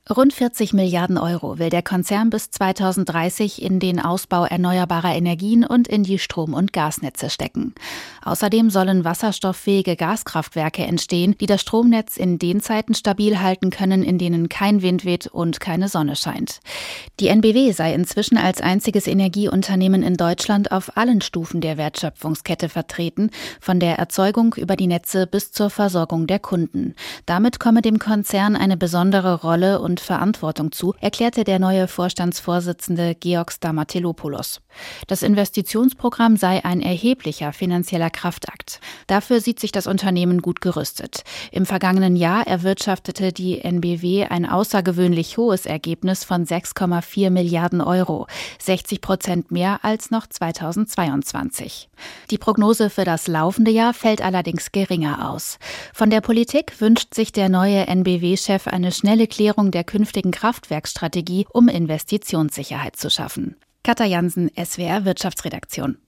Rund 40 Milliarden Euro will der Konzern bis 2030 in den Ausbau erneuerbarer Energien und in die Strom- und Gasnetze stecken. Außerdem sollen wasserstofffähige Gaskraftwerke entstehen, die das Stromnetz in den Zeiten stabil halten können, in denen kein Wind weht und keine Sonne scheint. Die NBW sei inzwischen als einziges Energieunternehmen in Deutschland auf allen Stufen der Wertschöpfungskette vertreten, von der Erzeugung über die Netze bis zur Versorgung der Kunden. Damit komme dem Konzern eine besondere Rolle und Verantwortung zu, erklärte der neue Vorstandsvorsitzende Georg Stamatelopoulos. Das Investitionsprogramm sei ein erheblicher finanzieller Kraftakt. Dafür sieht sich das Unternehmen gut gerüstet. Im vergangenen Jahr erwirtschaftete die NBW ein außergewöhnlich hohes Ergebnis von 6,4 Milliarden Euro, 60% mehr als noch 2022. Die Prognose für das laufende Jahr fällt allerdings geringer aus. Von der Politik wünscht sich der neue NBW-Chef eine schnelle Klärung der künftigen Kraftwerksstrategie, um Investitionssicherheit zu schaffen. Katja Jansen, SWR Wirtschaftsredaktion.